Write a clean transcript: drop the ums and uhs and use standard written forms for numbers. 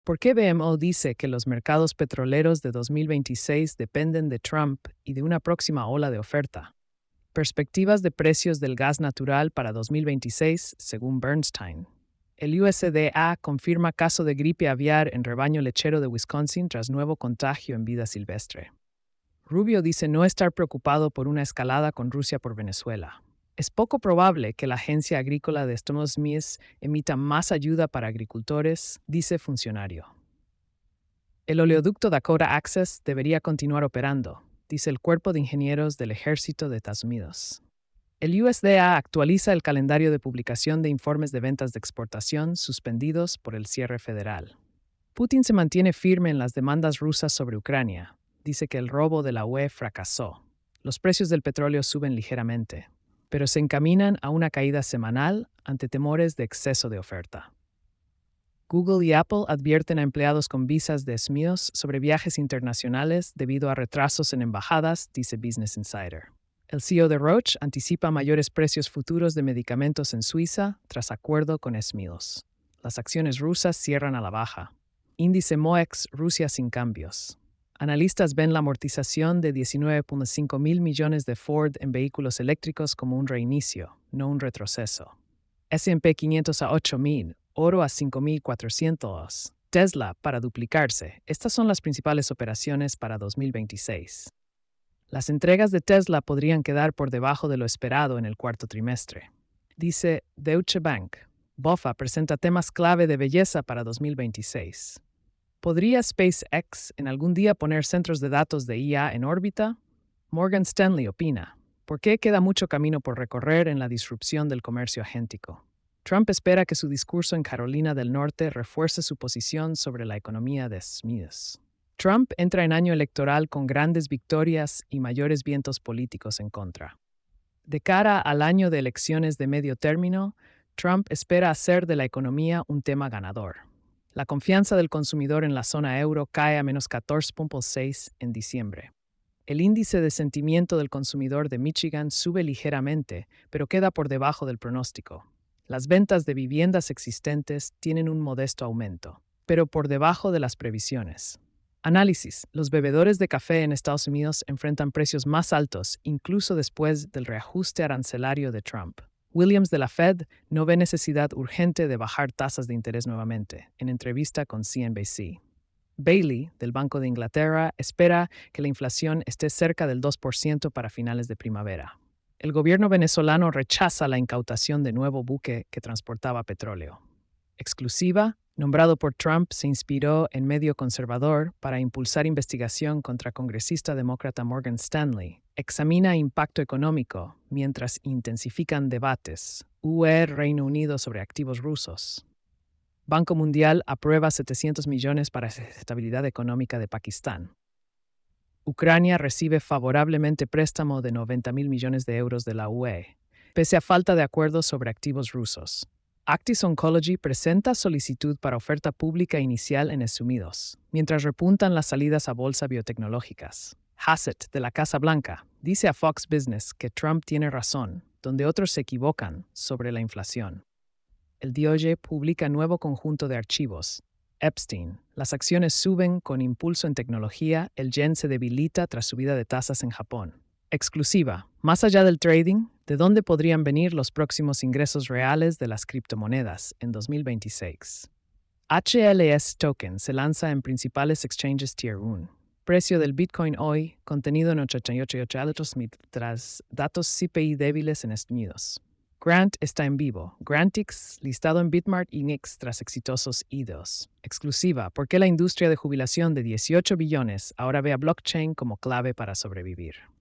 ¿Por qué BMO dice que los mercados petroleros de 2026 dependen de Trump y de una próxima ola de oferta? Perspectivas de precios del gas natural para 2026, según Bernstein. El USDA confirma caso de gripe aviar en rebaño lechero de Wisconsin tras nuevo contagio en vida silvestre. Rubio dice no estar preocupado por una escalada con Rusia por Venezuela. Es poco probable que la Agencia Agrícola de Estados Unidos emita más ayuda para agricultores, dice funcionario. El oleoducto Dakota Access debería continuar operando, dice el Cuerpo de Ingenieros del Ejército de Estados Unidos. El USDA actualiza el calendario de publicación de informes de ventas de exportación suspendidos por el cierre federal. Putin se mantiene firme en las demandas rusas sobre Ucrania. Dice que el robo de la UE fracasó. Los precios del petróleo suben ligeramente, pero se encaminan a una caída semanal ante temores de exceso de oferta. Google y Apple advierten a empleados con visas de SMIOS sobre viajes internacionales debido a retrasos en embajadas, dice Business Insider. El CEO de Roche anticipa mayores precios futuros de medicamentos en Suiza tras acuerdo con SMIOS. Las acciones rusas cierran a la baja. Índice MOEX Rusia sin cambios. Analistas ven la amortización de 19.5 mil millones de Ford en vehículos eléctricos como un reinicio, no un retroceso. S&P 500 a 8.000, oro a 5.400. Tesla para duplicarse. Estas son las principales operaciones para 2026. Las entregas de Tesla podrían quedar por debajo de lo esperado en el cuarto trimestre. Dice Deutsche Bank. BofA presenta temas clave de belleza para 2026. ¿Podría SpaceX en algún día poner centros de datos de IA en órbita? Morgan Stanley opina. ¿Por qué queda mucho camino por recorrer en la disrupción del comercio agéntico? Trump espera que su discurso en Carolina del Norte refuerce su posición sobre la economía de Smiths. Trump entra en año electoral con grandes victorias y mayores vientos políticos en contra. De cara al año de elecciones de medio término, Trump espera hacer de la economía un tema ganador. La confianza del consumidor en la zona euro cae a menos 14.6 en diciembre. El índice de sentimiento del consumidor de Michigan sube ligeramente, pero queda por debajo del pronóstico. Las ventas de viviendas existentes tienen un modesto aumento, pero por debajo de las previsiones. Análisis. Los bebedores de café en Estados Unidos enfrentan precios más altos, incluso después del reajuste arancelario de Trump. Williams de la Fed no ve necesidad urgente de bajar tasas de interés nuevamente, en entrevista con CNBC. Bailey, del Banco de Inglaterra, espera que la inflación esté cerca del 2% para finales de primavera. El gobierno venezolano rechaza la incautación de nuevo buque que transportaba petróleo. Exclusiva, nombrado por Trump, se inspiró en medio conservador para impulsar investigación contra congresista demócrata Morgan Stanley. Examina impacto económico mientras intensifican debates. UE Reino Unido sobre activos rusos. Banco Mundial aprueba 700 millones para estabilidad económica de Pakistán. Ucrania recibe favorablemente préstamo de 90.000 millones de euros de la UE, pese a falta de acuerdos sobre activos rusos. Actis Oncology presenta solicitud para oferta pública inicial en Estados Unidos, mientras repuntan las salidas a bolsa biotecnológicas. Hassett, de la Casa Blanca, dice a Fox Business que Trump tiene razón, donde otros se equivocan sobre la inflación. El DOJ publica nuevo conjunto de archivos. Epstein. Las acciones suben con impulso en tecnología, el yen se debilita tras subida de tasas en Japón. Exclusiva. Más allá del trading, ¿de dónde podrían venir los próximos ingresos reales de las criptomonedas en 2026? HLS Token se lanza en principales exchanges Tier 1. Precio del Bitcoin hoy, contenido en 88 tras datos CPI débiles en Estados Unidos. Grant está en vivo. Grantix, listado en Bitmart y Nix tras exitosos IDOs. Exclusiva. ¿Por qué la industria de jubilación de 18 billones ahora ve a blockchain como clave para sobrevivir?